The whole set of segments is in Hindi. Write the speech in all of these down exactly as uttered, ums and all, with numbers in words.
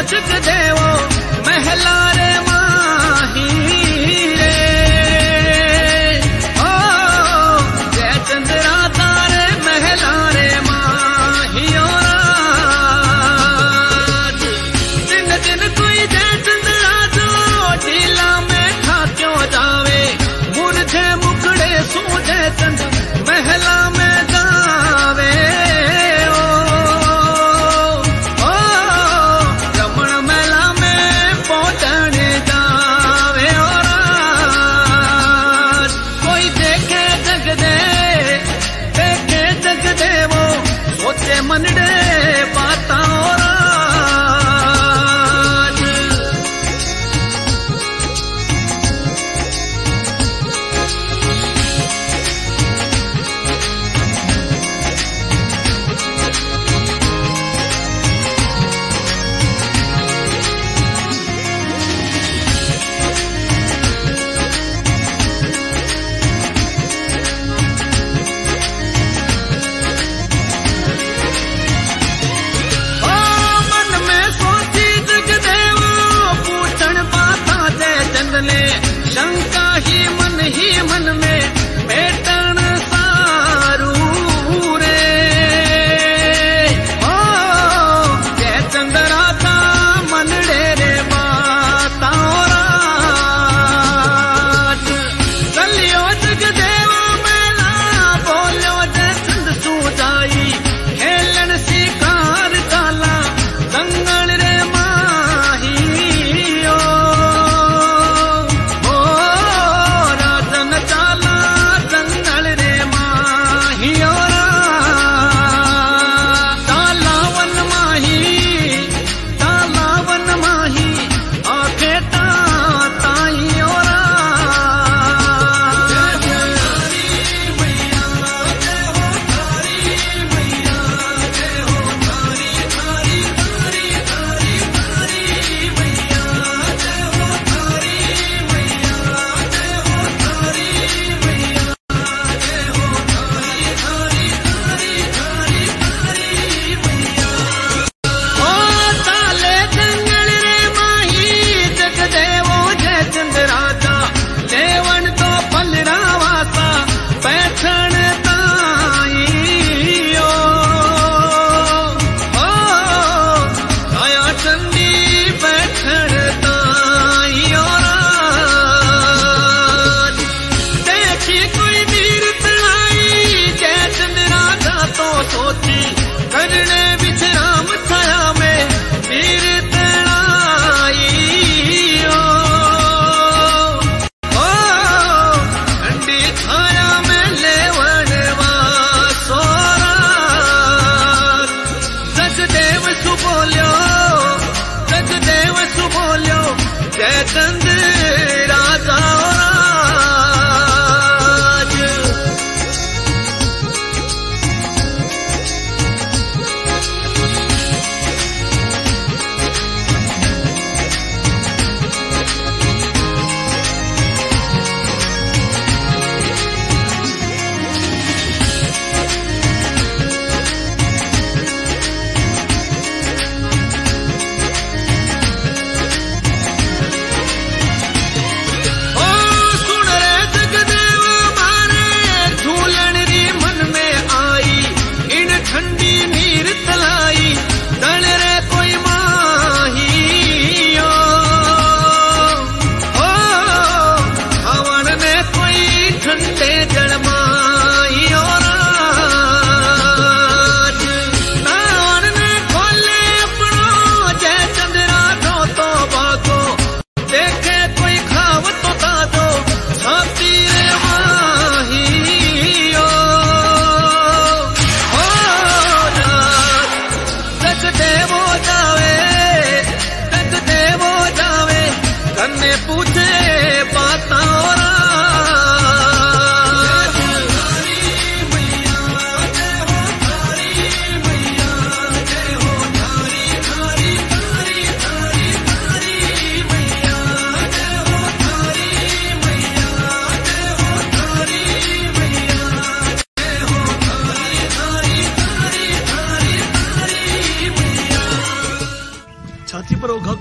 जग देवो महला रे माही रे ओ जय चंद्रा तारे महला रे माही दिन दिन कोई जय चंद्रा जो ढीला में खा क्यों जावे मुरझे मुखड़े सूझे चंद महला में जावे ओ, ओ रमण महला में पहुंचण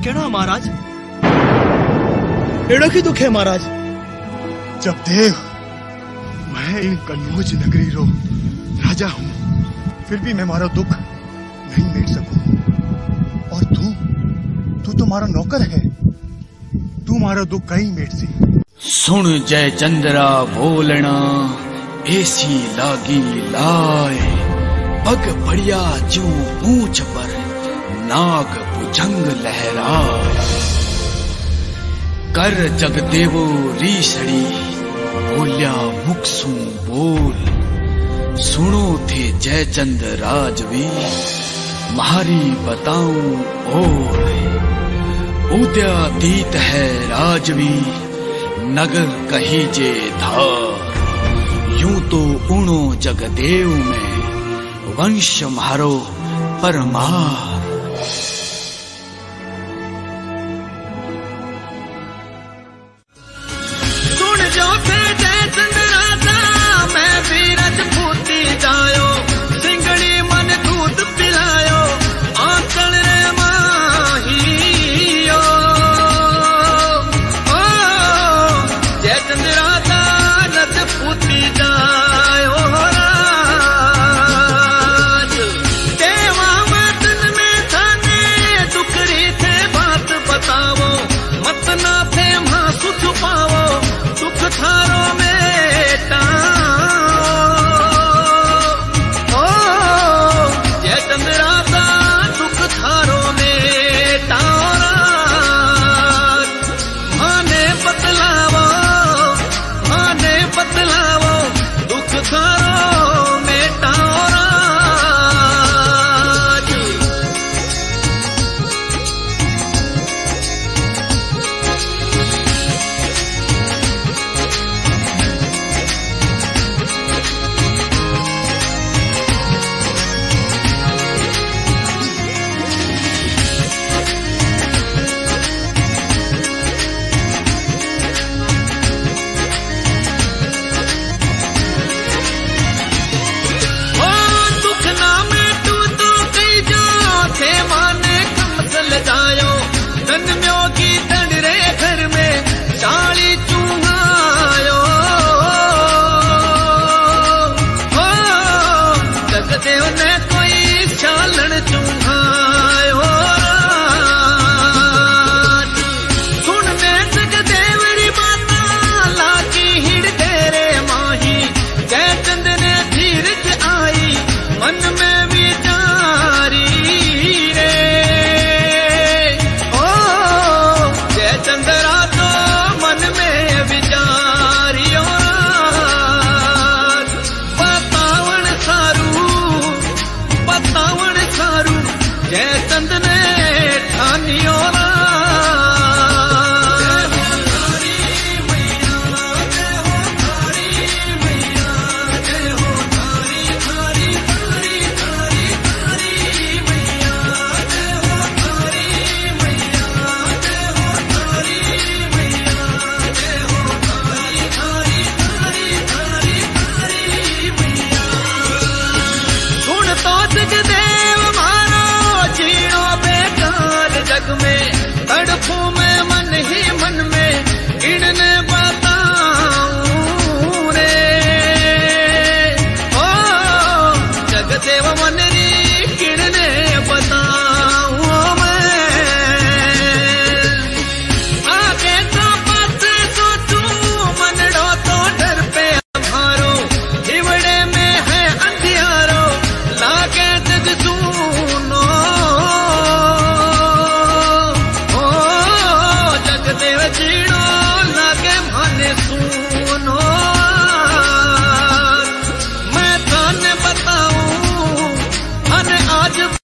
कहना महाराज, एड़ा की दुख है महाराज। जब देव मैं इन कन्नौज नगरी रो राजा हूँ, फिर भी मैं मारा दुख नहीं मिट सकूं। और तू तू तो मारा नौकर है, तू मारा दुख कहीं मिट सी। सुन जय चंद्रा बोलना ऐसी लागी लाए, पग बढ़िया जू पूंछ पर नाग भुजंग लहराए। कर जगदेवो रीसड़ी बोलिया मुखसू बोल, सुनो थे जयचंद राजवी मारी बताऊं और। उदयातीत है राजवी नगर कही जे धार, यूं तो उणो जगदेव में वंश मारो परमार। सुन जो थे जयचंद राजा मैं भी रजपूती जायो, सिंगड़ी मन दूध पिलायो आंचल रे माहियो। ओ जयचंद राजा रजपूती जायो राज। देवा वतन में थाने दुखड़ी थे बात बतावो, मत ना थे मासु छुपावो दुख थारो बेटा। ओ जयचंद राजा दुख थारो बेटा। माने बतलावो माने बतलावो दुख थारो बेटा। जयचंद ने ठानियो सुन तो जगदेव जग में तड़पू में मन ही मन में किड़ने बताऊं रे। ओ जगदेव मन री किड़ने बताऊं मैं। आगे तो बात सोचूं मनड़ो तो डर पे मारो, हिवड़े में है अंधियारो लागे जग सुनो। देव जीड़ो लागे माने सुनो, मैं थाने बताऊं थाने आज